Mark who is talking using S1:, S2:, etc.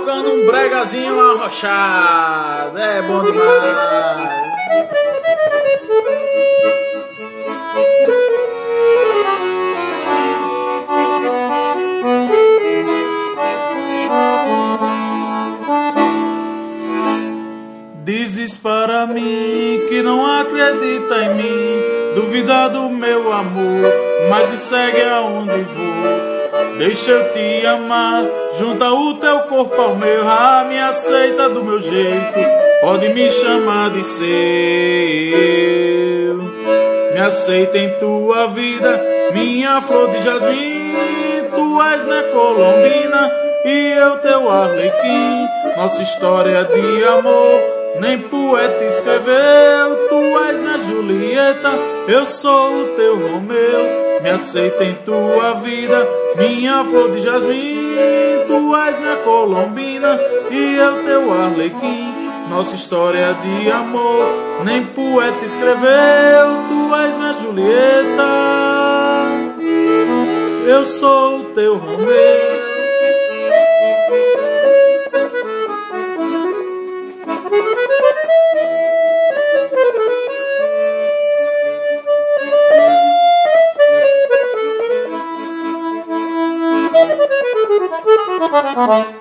S1: tocando um bregazinho arrochado. É bom demais. Dizes para mim que não acredita em mim, duvida do meu amor, mas me segue aonde vou. Deixa eu te amar, junta o teu corpo ao meu, me aceita do meu jeito, pode me chamar de seu. Me aceita em tua vida, minha flor de jasmim, tu és minha colombina e eu teu arlequim. Nossa história de amor nem poeta escreveu, tu és minha Julieta, eu sou o teu Romeu. Me aceita em tua vida, minha flor de jasmim, tu és minha colombina e eu teu arlequim. Nossa história de amor nem poeta escreveu, tu és minha Julieta, eu sou o teu Romeu.
S2: Thank you.